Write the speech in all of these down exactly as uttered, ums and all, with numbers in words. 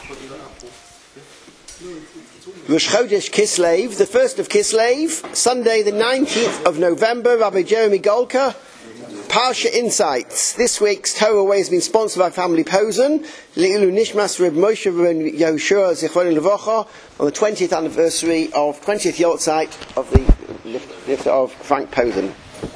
Rosh Chodesh Kislev, the first of Kislev, Sunday the nineteenth of November, Rabbi Jeremy Golka, Parsha Insights. This week's Torah Way has been sponsored by Family Posen, Le'ilu Nishmas Reb Moshe ben Yehoshua Zichron Levocha, on the twentieth anniversary of twentieth Yortzeit of the lift of Frank Posen.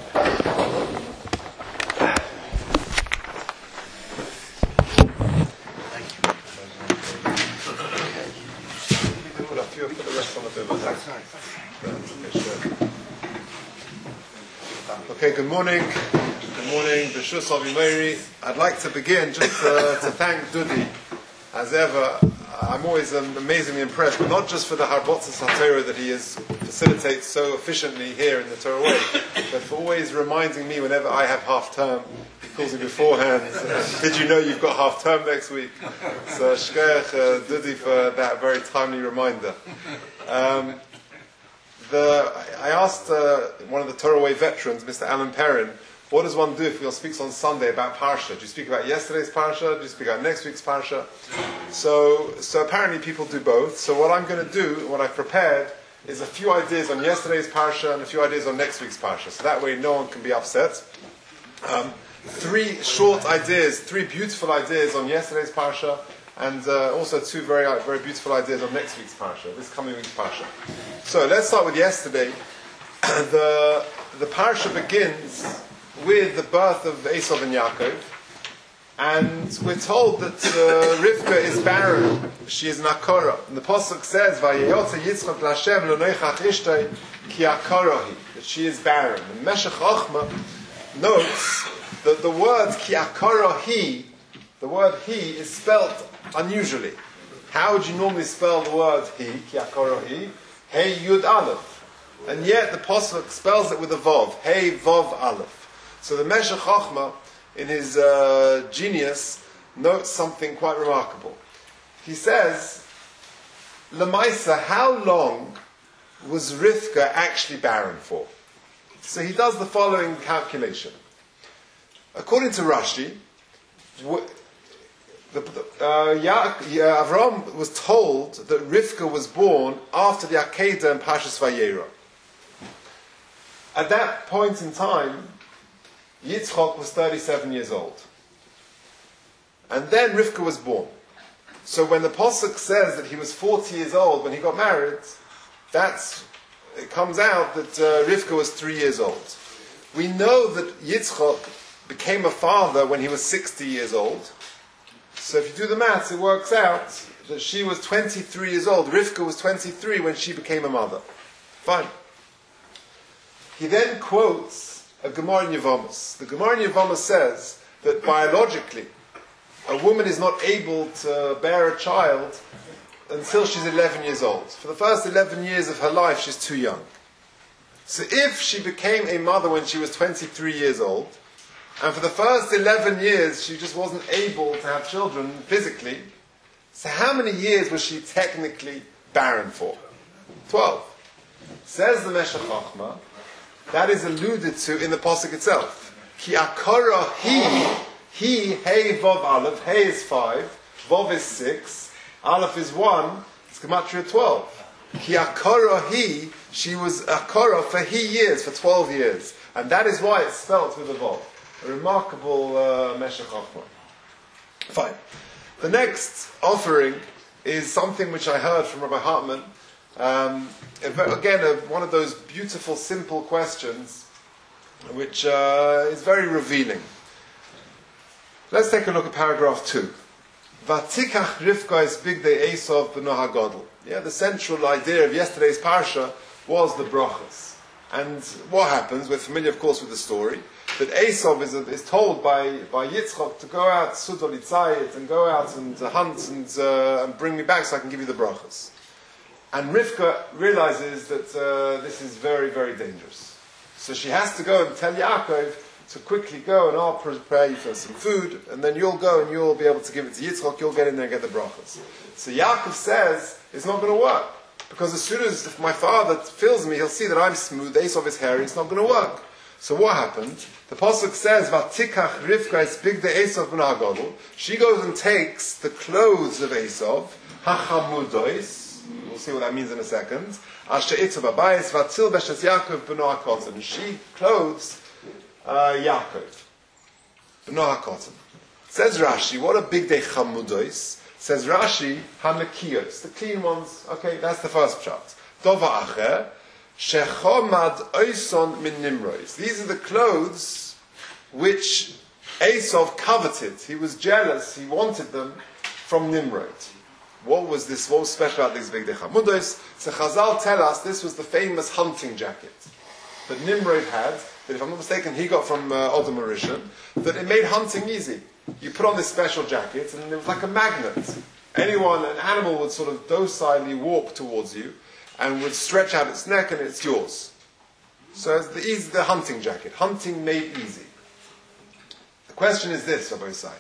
Okay, good morning. Good morning, B'shus Avimeri. I'd like to begin just uh, to thank Dudi. As ever, I'm always um, amazingly impressed, but not just for the Harbotzas HaTorah that he is, facilitates so efficiently here in the Torah Way, but for always reminding me whenever I have half term. He calls me beforehand. Uh, Did you know you've got half term next week? So Shkoyach uh, Dudi for that very timely reminder. Um, The, I asked uh, one of the Torah Way veterans, Mister Alan Perrin, what does one do if one speaks on Sunday about Parsha? Do you speak about yesterday's Parsha? Do you speak about next week's Parsha? So, so apparently people do both. So what I'm going to do, what I've prepared, is a few ideas on yesterday's Parsha and a few ideas on next week's Parsha. So that way no one can be upset. Um, three short ideas, three beautiful ideas on yesterday's Parsha, and uh, also two very very beautiful ideas on next week's Parsha, this coming week's Parsha. So let's start with yesterday. the the Parsha begins with the birth of Esav and Yaakov, and we're told that uh, Rivka is barren. She is an akora. And the pasuk says, "Vayeyotze Yitzchak l'Hashem lo-noichach ishtay ki akora hi," that she is barren. And Meshech Chochma notes that the word ki akora hi, the word he, is spelt unusually. How would you normally spell the word he, ki akora hi? Hey Yud Aleph. And yet the Pasuk spells it with a Vav. Hey Vav Aleph. So the Meshech Chochma, in his uh, genius, notes something quite remarkable. He says, Lamaisa, how long was Rivka actually barren for? So he does the following calculation. According to Rashi, The, uh, ya, ya, Avram was told that Rivka was born after the Akedah and Parshas Vayera. At that point in time, Yitzchak was thirty-seven years old. And then Rivka was born. So when the Pasuk says that he was forty years old when he got married, that's, it comes out that uh, Rivka was three years old. We know that Yitzchak became a father when he was sixty years old. So if you do the maths, it works out that she was twenty-three years old. Rivka was twenty-three when she became a mother. Fine. He then quotes a Gemara in Yevamos. The Gemara in Yevamos says that biologically, a woman is not able to bear a child until she's eleven years old. For the first eleven years of her life, she's too young. So if she became a mother when she was twenty-three years old, and for the first eleven years, she just wasn't able to have children physically, so how many years was she technically barren for? Twelve. Says the Meshech Chochma, that is alluded to in the Pasuk itself. Ki akara hi, he, hey, Vav Aleph, hey is five, Vav is six, Aleph is one, it's Gematria twelve. Ki akara hi, she was akara for he years, for twelve years. And that is why it's spelt with a Vav. A remarkable uh, Meshech Chochma. Fine. The next offering is something which I heard from Rabbi Hartman. Um, again, a, one of those beautiful, simple questions, which uh, is very revealing. Let's take a look at paragraph two. Vatikach Rivka es bigdei Esav b'no hagadol. Yeah, the central idea of yesterday's parsha was the brachas. And what happens? We're familiar, of course, with the story. That Esav is, is told by, by Yitzchak to go out, Sudol Yitzayit, and go out and uh, hunt and, uh, and bring me back so I can give you the brachas. And Rivka realizes that uh, this is very, very dangerous. So she has to go and tell Yaakov to quickly go and I'll prepare you for some food, and then you'll go and you'll be able to give it to Yitzchak, you'll get in there and get the brachas. So Yaakov says, it's not going to work. Because as soon as my father fills me, he'll see that I'm smooth, Esav is hairy, it's not going to work. So what happened? The pasuk says, "Vatikach Rivka es bigdei Esav ben Hagadol." She goes and takes the clothes of Esav, hachamudois. We'll see what that means in a second. Asher itzav abayis vatil beshes Yaakov b'no hakotzim. And she clothes uh, Yaakov b'no hakotzim. Says Rashi, what a bigdei chamudois. Says Rashi, hanakiyos, the clean ones. Okay, that's the first shot. Dova acher. Shechomad oison min nimrois. These are the clothes which Esav coveted. He was jealous. He wanted them from Nimrod. What was this? What was special about these big dechamudos? So Chazal tell us this was the famous hunting jacket that Nimrod had. That, if I'm not mistaken, he got from uh, Odom Rishon. That it made hunting easy. You put on this special jacket, and it was like a magnet. Anyone, an animal would sort of docilely walk towards you, and would stretch out its neck, and it's yours. So it's the, easy, the hunting jacket. Hunting made easy. The question is this, Rabbi Yisai.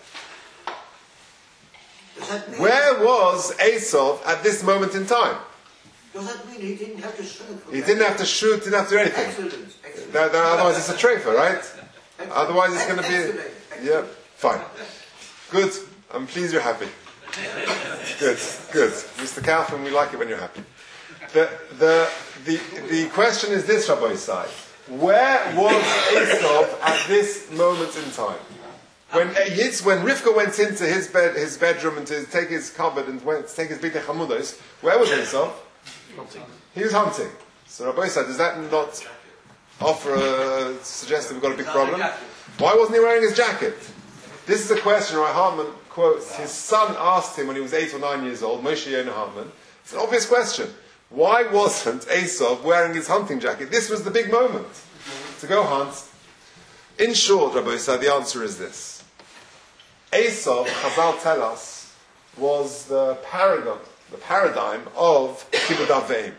Where was Esav at this moment in time? Does that mean he didn't have to shoot? He didn't have to shoot, didn't have to do anything. Excellent. Excellent. That, that, otherwise it's a treifa, right? Excellent. Otherwise it's going to be... Excellent. Yeah, fine. Good. I'm pleased you're happy. Good, good. Mister Kaufman, we like it when you're happy. The, the, the, the question is this, Rabbi Yisai. Where was Esav at this moment in time? When Yitz, when Rivka went into his bed, his bedroom, and to take his cupboard and went to take his big chamudos, where was Esav? Hunting. He was hunting. So Rabbi Yisai, does that not offer a suggest that we've got a big problem? Why wasn't he wearing his jacket? This is a question Roy Hartman quotes. His son asked him when he was eight or nine years old, Moshe Yonah Hartman. It's an obvious question. Why wasn't Esav wearing his hunting jacket? This was the big moment to go hunt. In short, Rabbi Yisai, the answer is this. Esav, Chazal tell us, was the paradigm, the paradigm of Kibud Aveim.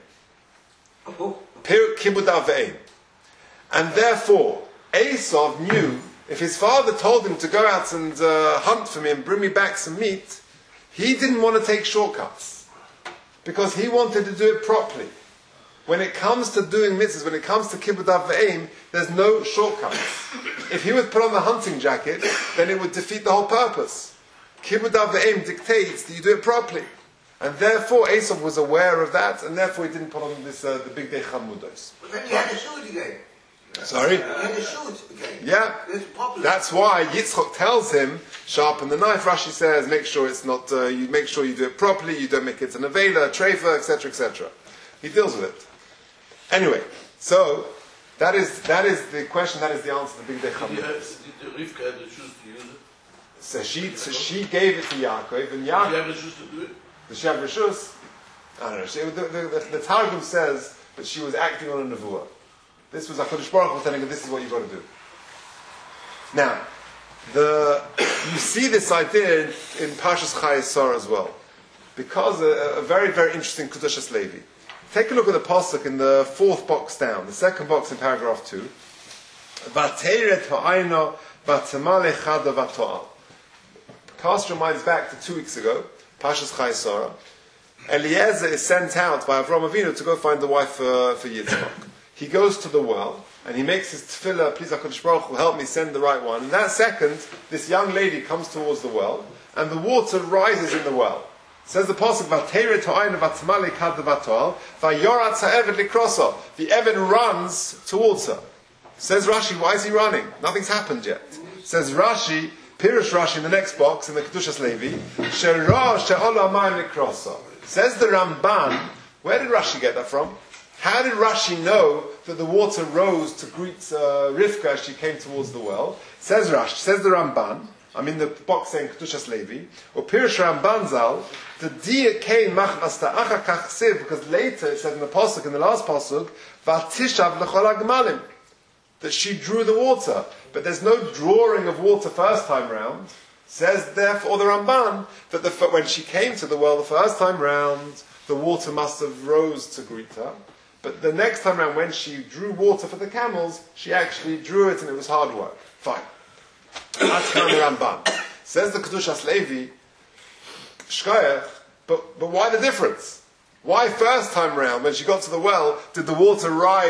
Kibud Aveim. And therefore, Esav knew if his father told him to go out and uh, hunt for me and bring me back some meat, he didn't want to take shortcuts. Because he wanted to do it properly. When it comes to doing mitzvahs, when it comes to kibbud avim, there's no shortcuts. If he would put on the hunting jacket, then it would defeat the whole purpose. Kibbud avim dictates that you do it properly. And therefore, Esav was aware of that, and therefore he didn't put on this uh, the big day chamudos. But then he had to shoot again. Sorry? He had to shoot again. Yeah. That's why Yitzchok tells him, sharpen the knife. Rashi says, make sure it's not, uh, you make sure you do it properly, you don't make it an avela, a treifa, et cetera, et cetera. He deals with it. Anyway, so that is that is the question, that is the answer to the big day chamudos. Did Rivka have the choose to use it? So she, so she gave it to Yaakov, and Yaakov... Did she have the choose to do it? Did she have Rishus? I don't know. She, the, the, the, the Targum says that she was acting on a nevuah. This was HaKadosh Baruch Hu telling her, this is what you've got to do. Now, the, you see this idea in, in Parshas Chayei Sarah as well. Because a, a very, very interesting Kedushas Levi. Take a look at the pasuk in the fourth box down, the second box in paragraph two. Vateret ha'ayno vatamale chada vato'al. Cast your minds back to two weeks ago, Parshas Chayei Sarah. Eliezer is sent out by Avraham Avinu to go find the wife for, for Yitzchak. He goes to the well, and he makes his tefillah, please HaKadosh Baruch Hu, help me send the right one. In that second, this young lady comes towards the well, and the water rises in the well. It says the pasuk, Vateret ha'ayno vatamale chada vato'al, vayoratz ha'eved likroso. The Eved runs towards her. Says Rashi, why is he running? Nothing's happened yet. Says Rashi, Pirush Rashi in the next box, in the Kedushas Levi, Shera she'ola amayim likroso. Says the Ramban, where did Rashi get that from? How did Rashi know that the water rose to greet uh, Rivka as she came towards the well? Says Rashi, says the Ramban, I'm in the box saying Kedushas Levi, or Pirush Ramban Zal, the dia came machnas ta'acha kachsiv, because later it says in the pasuk, in the last pasuk, vatishav l'chol hagmalim, that she drew the water, but there's no drawing of water first time round. Says therefore the Ramban that the, when she came to the well the first time round, the water must have rose to greet her. But the next time round, when she drew water for the camels, she actually drew it, and it was hard work. Fine. That's kind of the Ramban. Says the Kedushas Levi, Shkoyach, but but why the difference? Why first time round, when she got to the well, did the water rise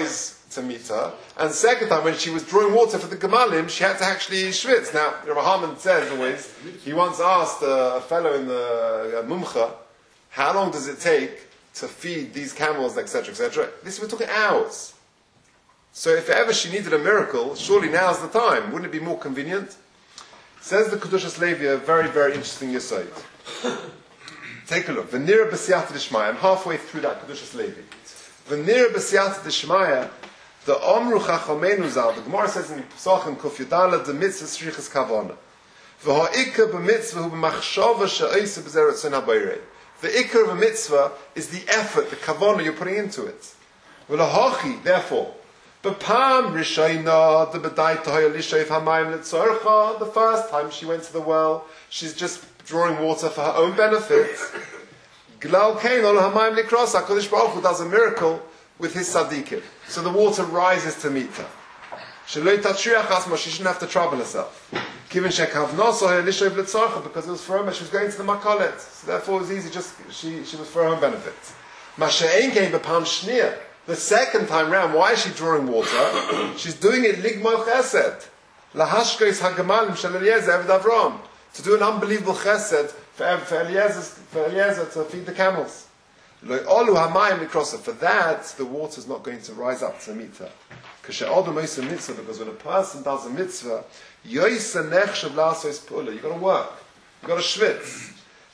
to meet her. And the second time, when she was drawing water for the Gemalim, she had to actually schwitz. Now, Rabbi Harman says always, he once asked uh, a fellow in the uh, Mumcha, how long does it take to feed these camels, et cetera, et cetera? This, we're talking hours. So if ever she needed a miracle, surely now's the time. Wouldn't it be more convenient? Says the Kedushas Levi, a very, very interesting yesod. Take a look. V'nira b'siyata d'shmaya. I'm halfway through that Kedushas Levi. V'nira b'siyata d'shmaya, the Omru Chachomenu Zal, the Gemara says in Pesachim Kuf Yudala, the mitzvah shrichas kavana. V'ha'ikar b'mitzvah hu b'machshava she'oisa b'zeh ratzon habayirei. The ikar of a mitzvah is the effort, the kavana you're putting into it. V'lahachi, therefore, B'pam rishayna, the b'dai tohaya lishayiv hamayim l'tzorcha, the first time she went to the well, she's just drawing water for her own benefit. Glal kein ol hamayim likros, HaKadosh Baruch Hu does a miracle with his tzaddikim. So the water rises to meet her. Sheloi tatriach asma, she shouldn't have to trouble herself. Given shekavna sohaya lishayiv l'tzorcha, because it was for her, she was going to the makolet. So therefore it was easy, just, she, she was for her own benefit. Mashe'ein kein b'pam shniya. The second time round, why is she drawing water? She's doing it ligmal chesed. Lahashkos hagamalim shel Eliezer eved Avram. To do an unbelievable chesed for, for, Eliezer, for Eliezer to feed the camels. Olu hamayim likrosa. For that, the water is not going to rise up to meet her. Because when a person does a mitzvah, you've got to work. You've got to schwitz.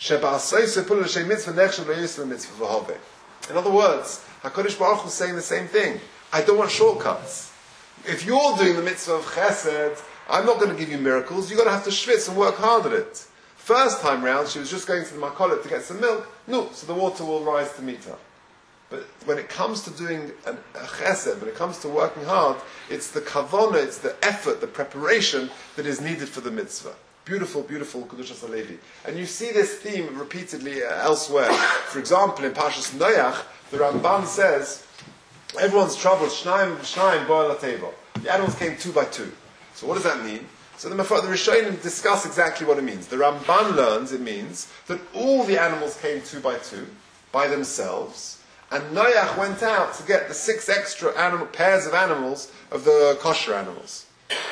In other words, HaKadosh Baruch Hu is saying the same thing. I don't want shortcuts. If you're doing the mitzvah of chesed, I'm not going to give you miracles. You're going to have to schwitz and work hard at it. First time round, she was just going to the makolet to get some milk. No, so the water will rise to meet her. But when it comes to doing an, a chesed, when it comes to working hard, it's the kavona, it's the effort, the preparation that is needed for the mitzvah. Beautiful, beautiful Kedushas Levi. And you see this theme repeatedly uh, elsewhere. For example, in Parshas Noach, the Ramban says, everyone's troubled, Shnaim, Shnaim, Bo'el HaTeva. The animals came two by two. So what does that mean? So the, the Rishonim discuss exactly what it means. The Ramban learns it means that all the animals came two by two, by themselves, and Noach went out to get the six extra animal, pairs of animals of the kosher animals.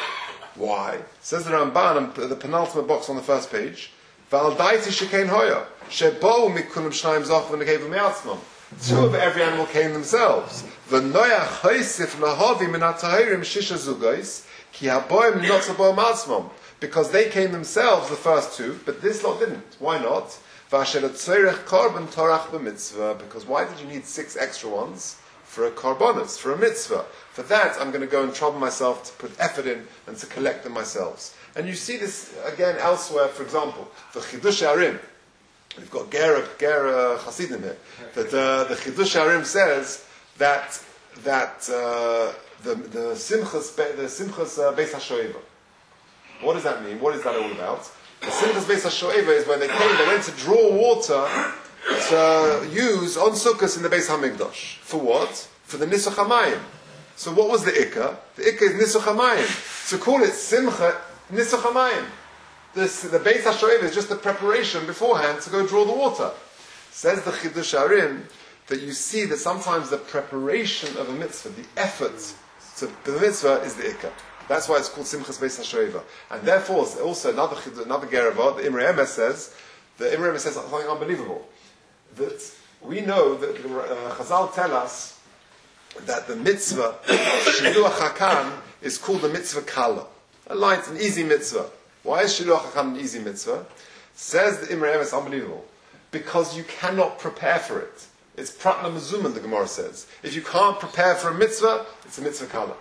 Why? Says the Ramban, the penultimate box on the first page, V'aldaiti shekein hoya, shebo mikulim shnayim zoch v'nekevu me'atzmam. Two of every animal came themselves. V'noyach hoysif lahavi min ha'tahirim shisha zugais, ki haboim notzaboim atzmam. Because they came themselves, the first two, but this lot didn't. Why not? V'asher tzorech korban torach b'mitzvah. Because why did you need six extra ones? For a korbanos, for a mitzvah. For that, I'm going to go and trouble myself to put effort in and to collect them myself. And you see this again elsewhere, for example, the Chidush Arim. We've got Gera, Gera Hasidim here. That uh, the Chidush Arim says that that uh, the the Simchas the Simchas uh, Beis HaShoeva. What does that mean? What is that all about? The Simchas Beis HaShoeva is when they came, they went to draw water to use on Sukkot in the Beis HaMikdash. For what? For the Nisuch HaMayim. So what was the Ikka? The Ikka is Nisuch HaMayim. To call it Simcha, Nisuch HaMayim. This, the Beis HaShoeva is just the preparation beforehand to go draw the water. Says the Chidush Arim that you see that sometimes the preparation of a mitzvah, the effort to the mitzvah is the Ikka. That's why it's called Simchas Beis HaShoeva. And therefore, also another another Gerava, the Imre Emes says, the Imre Emes says something unbelievable. That we know that uh, Chazal tell us that the mitzvah, Shiluach HaKan, is called the mitzvah Kala. A light, an easy mitzvah. Why is Shiluach HaKan an easy mitzvah? Says the Imre Emes, unbelievable. Because you cannot prepare for it. It's Pratna Mezuman, the Gemara says. If you can't prepare for a mitzvah, it's a mitzvah Kala.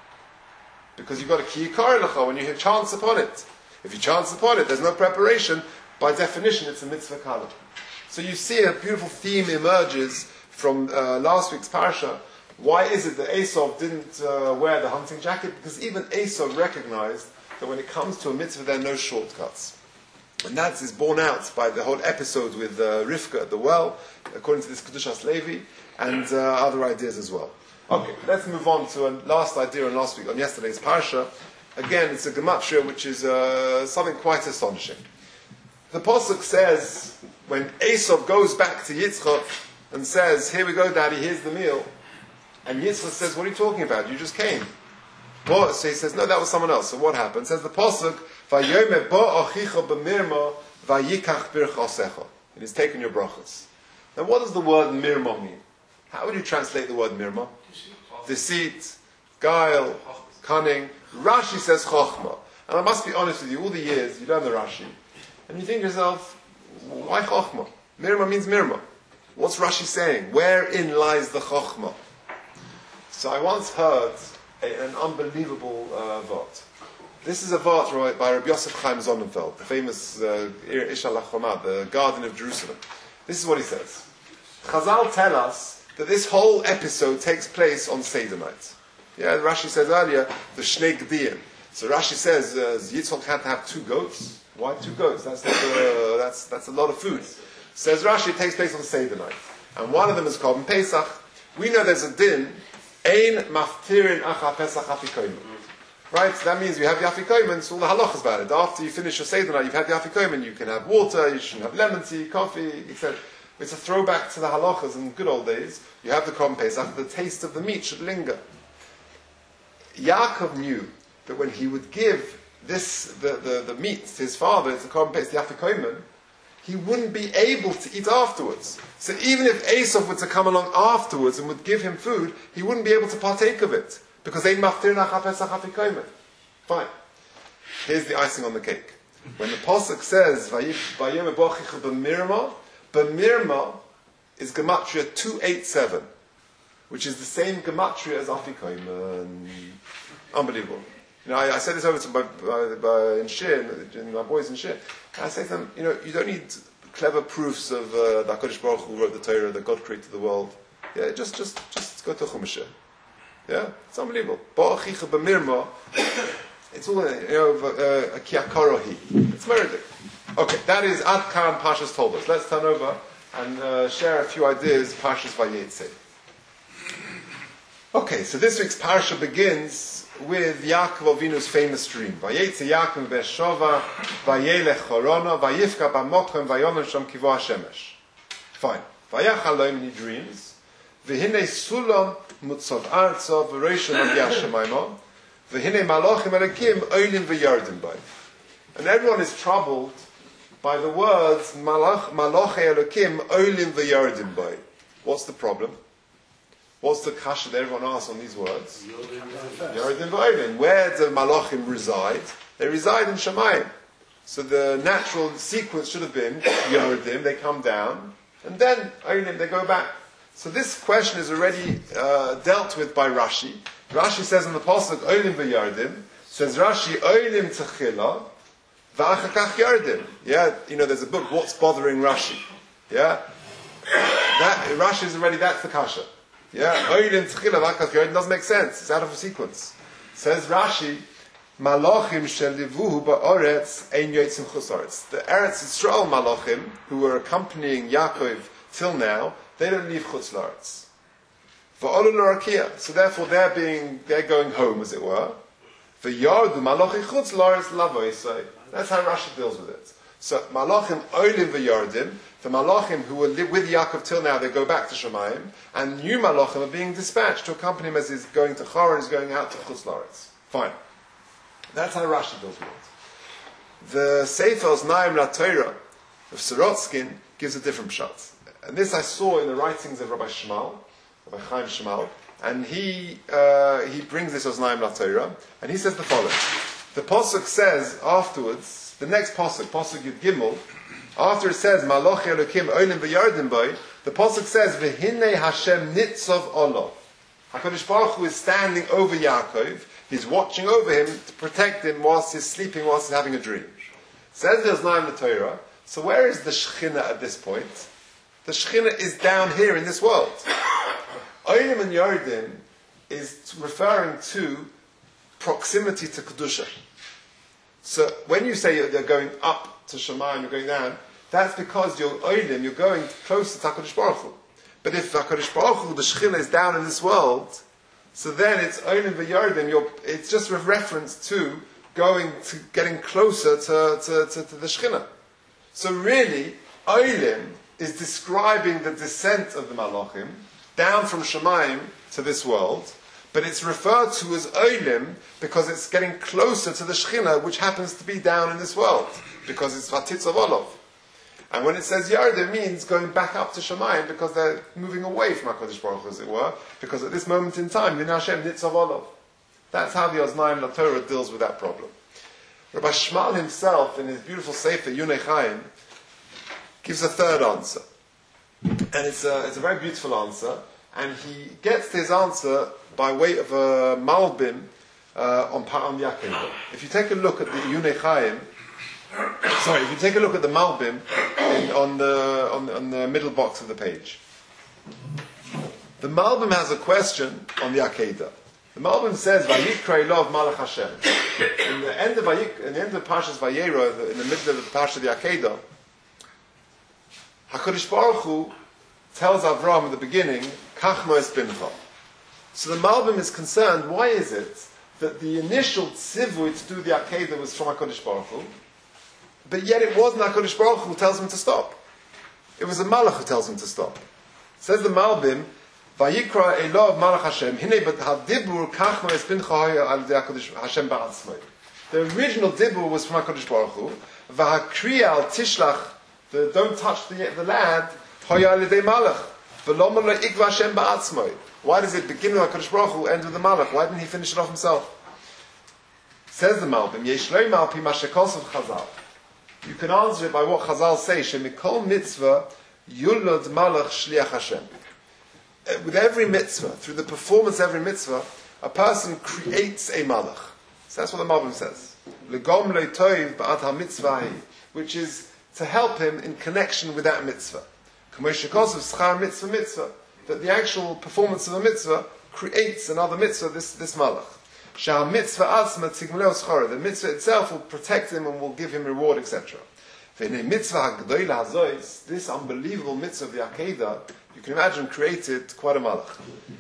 Because you've got a ki yikar lecha when you have chance upon it. If you chance upon it, there's no preparation. By definition, it's a mitzvah Kala. So you see a beautiful theme emerges from uh, last week's parasha. Why is it that Esau didn't uh, wear the hunting jacket? Because even Esau recognized that when it comes to a mitzvah, there are no shortcuts. And that is borne out by the whole episode with uh, Rivka at the well, according to this Kedushas Levi, and uh, other ideas as well. Okay, let's move on to a last idea on last week, on yesterday's parasha. Again, it's a gematria which is uh, something quite astonishing. The Pasuk says, when Esau goes back to Yitzchak and says, here we go, Daddy, here's the meal, And Yitzchak says, what are you talking about? You just came. What? So he says, no, that was someone else. So what happened? Says the Pasuk, Vayome bo achicha b'mirma vayikach birchasecha. It is taken your brachas. Now what does the word mirma mean? How would you translate the word mirma? Deceit, guile, cunning. Rashi says chokhmah. And I must be honest with you, all the years you learn the Rashi, and you think to yourself, why chokhmah? Mirma means mirma. What's Rashi saying? Wherein lies the chokhmah? So I once heard a, an unbelievable uh, vart. This is a vart right, by Rabbi Yosef Chaim Sonnenfeld, the famous uh, Ish HaLachomah, the Garden of Jerusalem. This is what he says. Chazal tell us that this whole episode takes place on Seder night. Yeah, Rashi says earlier, the Shnei Gdiyim. So Rashi says, uh, Yitzchak had to have two goats. Why two goats? That's, not, uh, that's, that's a lot of food. Says Rashi, it takes place on Seder night. And one of them is called in Pesach. We know there's a din, Ein maftirin acha Pesach afikoyim. Right? So that means you have the afikoyim, so all the halachas about it. After you finish your Seder night, you've had the afikoyim, you can have water, you should have lemon tea, coffee, et cetera. It's a throwback to the halachas in good old days. You have the Korban Pesach, the taste of the meat should linger. Yaakov knew that when he would give this, the, the, the meat to his father, it's the Korban Pesach, the afikoyim, he wouldn't be able to eat afterwards. So even if Esav were to come along afterwards and would give him food, he wouldn't be able to partake of it. Because ein maftir nach Pesach afikoyim. Fine. Here's the icing on the cake. When the Pasuk says, Vayom ebochicha b'mirma, b'mirma is Gematria two eighty-seven, which is the same Gematria as afikoyim. Unbelievable. You know, I, I said this over to my, by, by, in Shir, in my boys in Shir, and I say to them, you know, you don't need clever proofs of uh, the HaKadosh Baruch Hu wrote the Torah, that God created the world. Yeah, just, just, just go to Chumash. Yeah, it's unbelievable. Ba'achicha b'mirma, it's all, you know, uh, a kiakorohi. It's merited. Okay, that is Ad Kan Pashas told us. Let's turn over and uh, share a few ideas, Pashas Vayetze. Okay, so this week's Parsha begins with Yaakov Avinu's famous dream. Vayetze Yaakov Be'eshova, Vayelech Chorona, Vayifka B'mokem, Vayomen Sham Kivo HaShemesh. Fine. Vayachalom, he dreams. V'hinei Sulam Mutzav Arza, V'reishon Agya Shemaimo, V'hinei Malachim Elekim, Oilim V'yardim Bay. And everyone is troubled by the words Malach Malachei Elokim, Oilim V'yardim Bay. What's the problem? What's the kasha that everyone asks on these words? Yardim v'Olim. Where do Malachim reside? They reside in Shemayim. So the natural sequence should have been Yardim, they come down, and then Olim, they go back. So this question is already uh, dealt with by Rashi. Rashi says in the Pasuk, Olim v'Yardim, says Rashi, Olim techila, v'achakach Yardim. Yeah, you know, there's a book, What's Bothering Rashi? Yeah? That, Rashi is already, that's the kasha. Yeah, Oilim Tchila Vakas Yodim doesn't make sense. It's out of a sequence. Says Rashi, Malachim Shelivuhu Ba'oretz Ein Yotzim Chusaretz. The Eretz Yisrael Malachim, who were accompanying Yaakov till now, they don't leave Chutz La'aretz. Va'olu L'Rakia. So therefore they're being, they're going home, as it were. V'yardu Malachi Chutz La'aretz Lavoisai. That's how Rashi deals with it. So Malachim Oilim V'yardim. The Malachim who were with Yaakov till now, they go back to Shemayim, and new Malachim are being dispatched to accompany him as he's going to Chor and he's going out to Chutz La'aretz. Fine. That's how Rashi deals with it. The Sefer Oznaim LaTorah of Sorotskin gives a different pshat. And this I saw in the writings of Rabbi Shmuel, Rabbi Chaim Shmuel, and he uh, he brings this Oznaim LaTorah, and he says the following. The Pasuk says afterwards, the next Pasuk, Pasuk Yud Gimel, after it says Malach Elokim Olim V'Yardim Bay, the pasuk says V'hinei Hashem Nitzov Olav. HaKadosh Baruch Hu is standing over Yaakov. He's watching over him to protect him whilst he's sleeping, whilst he's having a dream. Says there's nine in the Torah. So where is the Shechina at this point? The Shechina is down here in this world. Olim and Yardim is referring to proximity to Kedusha. So when you say they're going up to Shemayim, you're going down, that's because you're Olim, you're going closer to HaKadosh Baruch Hu. But if HaKadosh Baruch Hu, the Shechina, is down in this world, so then it's Olim v'Yardim, it's just a reference to going to getting closer to, to, to, to the Shechina. So really, Olim is describing the descent of the Malachim down from Shemaim to this world, but it's referred to as Olim because it's getting closer to the Shechina, which happens to be down in this world, because it's Vatitz of Olav. And when it says Yard, it means going back up to Shemaim because they're moving away from HaKadosh Baruch Hu, as it were, because at this moment in time, Min Hashem Nitz of Olav. That's how the Oznaim LaTorah deals with that problem. Rabbi Shmuel himself, in his beautiful Sefer, Yunei Chaim, gives a third answer. And it's a, it's a very beautiful answer, and he gets his answer by way of a Malbim uh, on Pa'am Yaakov. If you take a look at the Yunei Chaim, sorry, if you take a look at the Malbim in, on, the, on, the, on the middle box of the page, the Malbim has a question on the Akedah. The Malbim says, "Vayikra Elov Malach Hashem." In the end of Vayik, in the end of Parshas Vayera, in the middle of the Parsha of the Akedah, HaKadosh Baruch Hu tells Avram at the beginning, "Kach mo'es bincha." So the Malbim is concerned. Why is it that the initial tzivui to do the Akedah was from HaKadosh Baruch Hu, but yet it wasn't HaKadosh Baruch Hu who tells him to stop? It was the Malach who tells him to stop. Says the Malbim, Vayikra Elov Malach Hashem. Hine but hadibur kach mo'es bincha haya al de HaKadosh Hashem ba'atzmai. The original dibur was from HaKadosh Baruch Hu. V'hakriya al tishlach, the don't touch the, the lad, haya al de Malach. V'lomar le'ikva Hashem ba'atzmai. Why does it begin with HaKadosh Baruch Hu, end with the Malach? Why didn't he finish it off himself? Says the Malbim, Yesh lo'im al pi ma shekosav Chazal. You can answer it by what Chazal say, Shemikol mitzvah yulod Malach shliach Hashem. With every mitzvah, through the performance of every mitzvah, a person creates a malach. So that's what the Malbim says. Legom lo toiv ba'ad ha-mitzvah, which is to help him in connection with that mitzvah. K'moshe kosav schar mitzvah mitzvah, that the actual performance of a mitzvah creates another mitzvah, this, this malach. Shah mitzvah asma tigmaleo schara, the mitzvah itself will protect him and will give him reward, et cetera. V'nei mitzvah ha'gdoila hazois, this unbelievable mitzvah of the Akedah, you can imagine created quite a malach.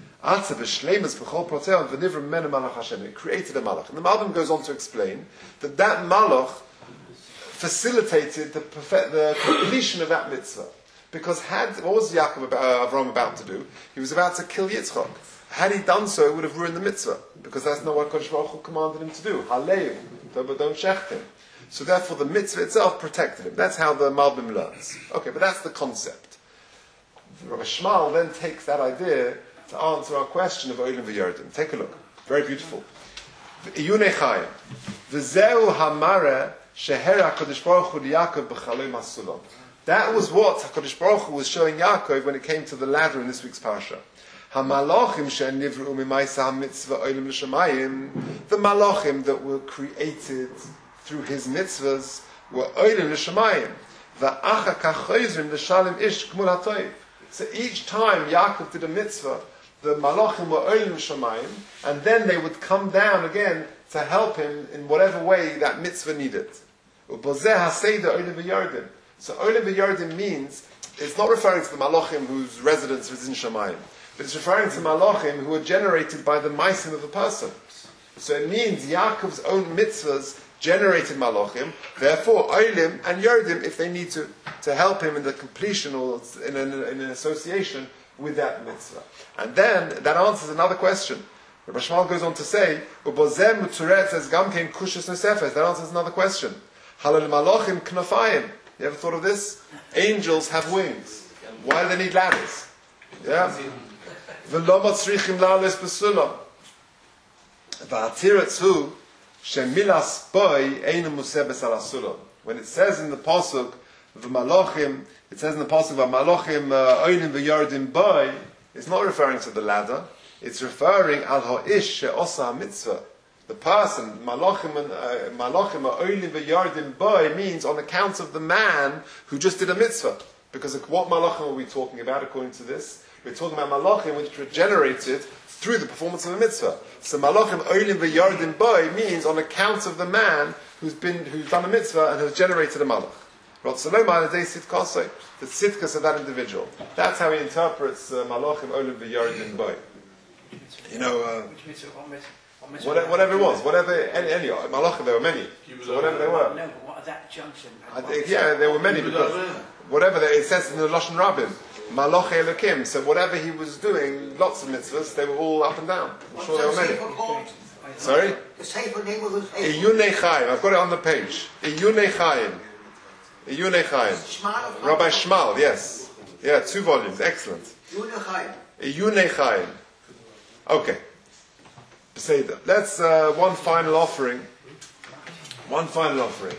It created a malach. And the Malbim goes on to explain that that malach facilitated the, the completion of that mitzvah. Because had, what was Yaakov about, uh, Avram about to do? He was about to kill Yitzchak. Had he done so, it would have ruined the mitzvah. Because that's not what Kodesh Baruch Hu commanded him to do. Halev, but don't shecht him. So therefore the mitzvah itself protected him. That's how the Malbim learns. Okay, but that's the concept. Rabbi Shmuel then takes that idea to answer our question of Olim v'Yardim. Take a look. Very beautiful. Yunei Chaim. V'zeu hamara sheher HaKadosh Baruch Hu liYaakov b'chalom hasulam. That was what HaKadosh Baruch Hu was showing Yaakov when it came to the ladder in this week's parsha. HaMalachim she'nivru mimaisa ha-mitzvah Olim l'shamayim. The Malachim that were created through his mitzvahs were Olim l'shamayim. V'acha kachayzrim l'shalim ish k'mul ha'toiv. So each time Yaakov did a mitzvah, the malachim were olim shamayim, and then they would come down again to help him in whatever way that mitzvah needed. So olim v'yardim means, it's not referring to the malachim whose residence was in shamayim, but it's referring to malachim who are generated by the maisim of a person. So it means Yaakov's own mitzvahs generated malachim, therefore olim and yardim if they need to, to help him in the completion or in an, in an association with that mitzvah. And then that answers another question. Rabbi Shmuel goes on to say, "Ubozem muturet as gam kein kushas nosefes." That answers another question. Halal malachim knafayim. You ever thought of this? Angels have wings. Why do they need ladders? Yeah. V'lo matzrichim la'ales b'sulam. V'atiretz hu. When it says in the pasuk v'malachim, it says in the pasuk v'malachim oilim v'yardim boy, it's not referring to the ladder. It's referring al ha'ish she'osa mitzvah. The person malachim and malachim oilim v'yardim boy means on account of the man who just did a mitzvah. Because what malachim are we talking about according to this? We're talking about malachim which were generated through the performance of a mitzvah. So malachim oilim v'yardim boy means on account of the man who's been who's done a mitzvah and has generated a malach. The tzidkas of that individual. That's how he interprets uh, malachim oilim v'yardim boy. You know, uh, whatever, whatever it was, whatever any, any malachim, there were many. So whatever they were. No, but what at that junction? I think, yeah, there were many because whatever they, it says in the Lashon Rabbim. Maloch Elokim. So whatever he was doing, lots of mitzvahs, they were all up and down. I'm sure there were many. Sorry? The Sefer name of the Sefer. Iyunei Chaim. I've got it on the page. Iyunei Chaim. Iyunei Chaim. Shmal. Rabbi Shmal, yes. Yeah, two volumes. Excellent. Yuna Chaim. Iyunei Chaim. Okay. Beseder. Let's, uh, one final offering. One final offering.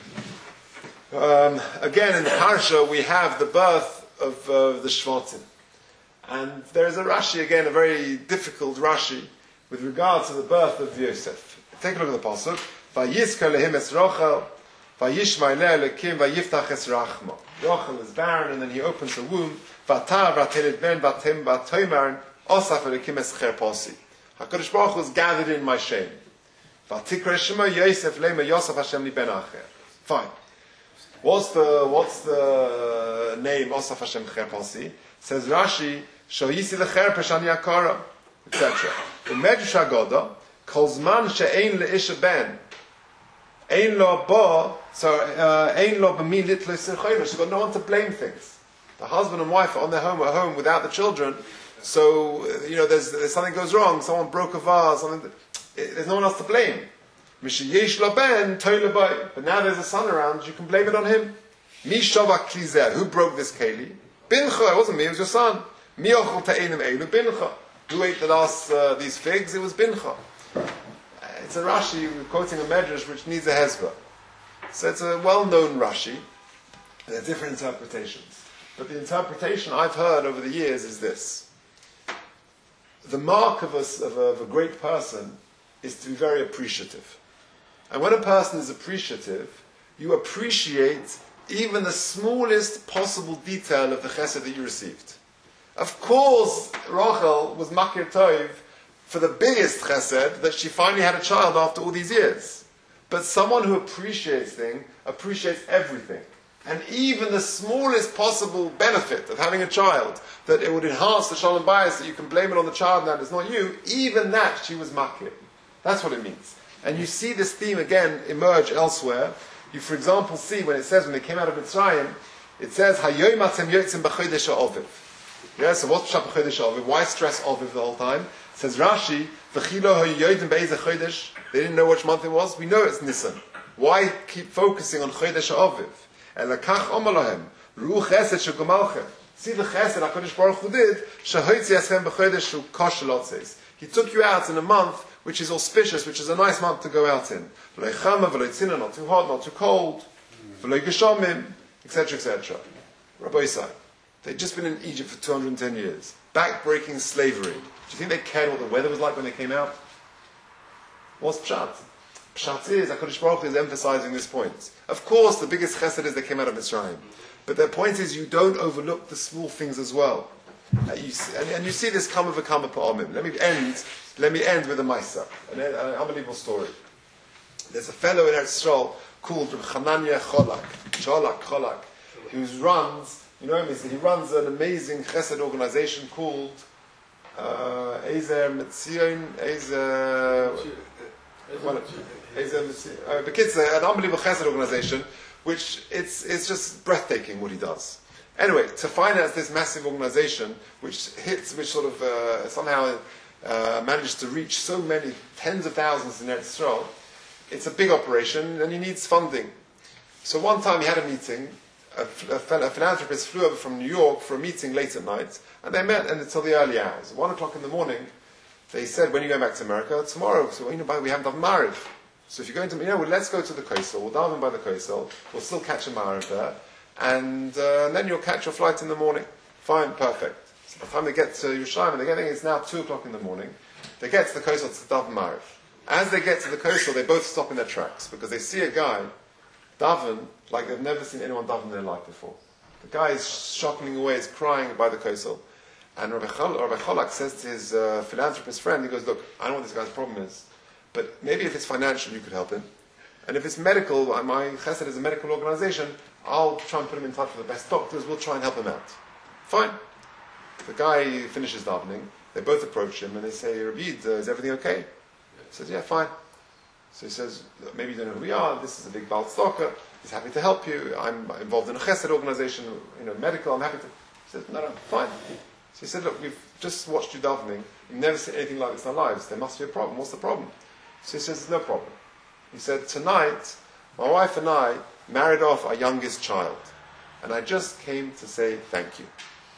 Um, again, in the Parsha, we have the birth of uh, the Shvatim. And there's a Rashi, again, a very difficult Rashi, with regard to the birth of Yosef. Take a look at the Pasuk. Vayizkar lehim es Rochel, vayishma eleh Elokim, vayiftach es Rachma. Rochel is barren, and then he opens the womb. Vatar vatelit ben vatim vatoimar, osaf Elokim es cherposi. HaKadosh Baruch Hu is gathered in my shame. Vatikra shema Yosef lema Yosef Hashem li ben acher. Fine. What's the what's the name Osaf Hashem cherposi? Says Rashi, shoyisi lecherpesh ani akara, et cetera. The Medrash Haggadah calls man she'ein leisha ben, ein lo ba, so uh, ein lo b'mi litlo sirchoyno. She's got no one to blame things. The husband and wife are on their home at home without the children. So you know, there's, there's something goes wrong. Someone broke a vase. Something. That, there's no one else to blame. Mishayesh lo ben toile bay. But now there's a son around. You can blame it on him. Mi shavak klizeh. Who broke this keli? Bincha. It wasn't me. It was your son. Mi ochel ta'enim elu bincha. Who ate the last uh, these figs? It was Bincha. Uh, it's a Rashi quoting a Medrash which needs a hezbollah. So it's a well-known Rashi. There are different interpretations, but the interpretation I've heard over the years is this: the mark of a, of a, of a great person is to be very appreciative, and when a person is appreciative, you appreciate even the smallest possible detail of the chesed that you received. Of course, Rachel was makir tov for the biggest chesed that she finally had a child after all these years. But someone who appreciates things appreciates everything, and even the smallest possible benefit of having a child, that it would enhance the shalom bayis, that you can blame it on the child and that it's not you. Even that she was makir. That's what it means. And you see this theme again emerge elsewhere. You, for example, see when it says when they came out of Mitzrayim, it says Hayoim atem yotzim b'chodesh ha'oviv. Yeah, so what's Pshat b'chodesh Aviv? Why stress Aviv the whole time? Says Rashi, V'chilo ha'yodim be'ezeh chodesh. They didn't know which month it was. We know it's Nisan. Why keep focusing on chodesh Aviv? Elakach omalahem, ru'u chesed shegomalchem. See the chesed HaKadosh Baruch Hu did, shehoitzi eschem b'chodesh shu koshelotzes. He took you out in a month which is auspicious, which is a nice month to go out in. V'lo chama, v'lo tzina, not too hot, not too cold. V'lo geshomim, et cetera, et cetera. Rabbi Yisai. They'd just been in Egypt for two hundred ten years. Back-breaking slavery. Do you think they cared what the weather was like when they came out? What's Pshat? Pshat is, HaKadosh Baruch Hu is emphasizing this point. Of course, the biggest chesed is they came out of Mitzrayim. But their point is you don't overlook the small things as well. Uh, you see, and, and you see this kama v'kama pa'amim. Let me end, let me end with a Maisa, an, an unbelievable story. There's a fellow in Eretz Yisrael called Reb Chananya Cholak, Cholak, Cholak, who runs You know him, he runs an amazing chesed organization called uh, Ezer Metzion, Ezer... Ezer Metzion, an unbelievable chesed organization, which it's, it's just breathtaking what he does. Anyway, to finance this massive organization, which hits, which sort of uh, somehow uh, managed to reach so many tens of thousands in Eretz Yisrael, it's a big operation and he needs funding. So one time he had a meeting. A, a, a philanthropist flew over from New York for a meeting late at night, and they met and until the early hours. One o'clock in the morning, they said, "When are you going back to America?" "Tomorrow." So well, you know, we haven't done Mariv. So if you're going to, you know, well, let's go to the Kosel. We'll daven by the Kosel. We'll still catch a Mariv there, and, uh, and then you'll catch your flight in the morning. Fine, perfect. So by the time they get to Yerushalayim, they're getting it's now two o'clock in the morning. They get to the Kosel to daven Mariv. As they get to the Kosel, they both stop in their tracks because they see a guy daven like they've never seen anyone daven in their life before. The guy is shuffling away, is crying by the Kosel. And Rabbi, Chol- Rabbi Cholak says to his uh, philanthropist friend, he goes, "Look, I don't know what this guy's problem is, but maybe if it's financial, you could help him. And if it's medical, my chesed is a medical organization, I'll try and put him in touch with the best doctors, we'll try and help him out." Fine. The guy finishes davening, they both approach him and they say, "Rabbi, uh, is everything okay?" He says, "Yeah, fine." So he says, "Maybe you don't know who we are, this is a big Baal Tzedakah, he's happy to help you, I'm involved in a chesed organization, you know, medical, I'm happy to..." She said, no, no, fine. So he said, look, we've just watched you davening. We've never seen anything like this in our lives. There must be a problem. What's the problem? So he says, there's no problem. He said, tonight, my wife and I married off our youngest child. And I just came to say thank you.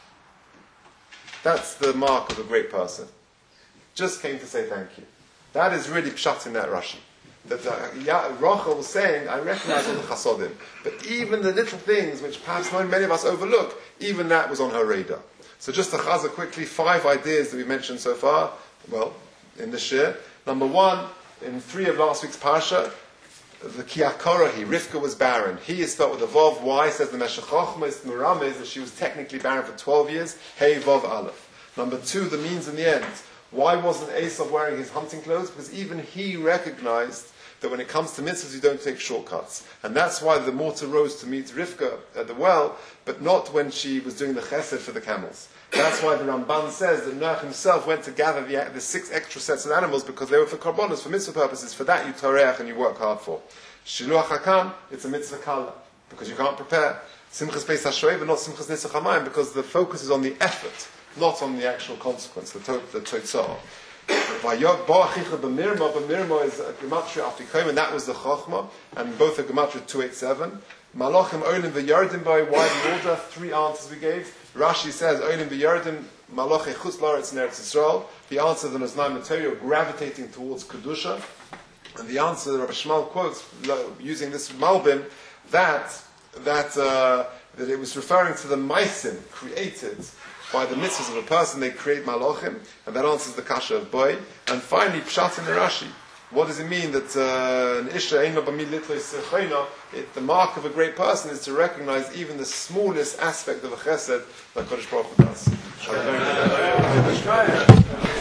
That's the mark of a great person. Just came to say thank you. That is really pshat in that Rashi. That uh, yeah, Rachel was saying, I recognize all the chasodim, but even the little things which perhaps not many of us overlook, even that was on her radar. So just to chaza quickly, five ideas that we mentioned so far, well, in the shir. Number one, in three of last week's parsha, the Kiakorahi, Rivka was barren. He is spelled with a Vav. Why? Says the Meshech Chochmah, is Muramis, that she was technically barren for twelve years. Hey, Vav Aleph. Number two, the means in the end. Why wasn't Esav wearing his hunting clothes? Because even he recognized that when it comes to mitzvahs, you don't take shortcuts. And that's why the mortar rose to meet Rivka at the well, but not when she was doing the chesed for the camels. That's why the Ramban says that Noach himself went to gather the, the six extra sets of animals because they were for karbonos, for mitzvah purposes. For that you toreach and you work hard for. Shiluach HaKan, it's a mitzvah kala, because you can't prepare. Simchas Beis HaShoev, but not Simchas Nisach HaMayim, because the focus is on the effort, not on the actual consequence, the to- the totzah. Vayog bo achicha b'mirma, b'mirma is a gematria afikoim, and that was the chochma, and both are gematria two eighty-seven. Malachim olim v'yardim by, why the order? Three answers we gave. Rashi says olim v'yardim malachei chutz la'aretz in Eretz Yisrael. The answer that is nine material gravitating towards kedusha, and the answer that Rabbi Shmuel quotes using this malbim that that uh, that it was referring to the maisim created by the mitzvahs of a person. They create malachim, and that answers the kasha of boy. And finally, pshat in the Rashi. What does it mean that uh, an isha ein lo b'mid litlo yisechoina? The mark of a great person is to recognize even the smallest aspect of a chesed that Kodesh Baruch Hu does.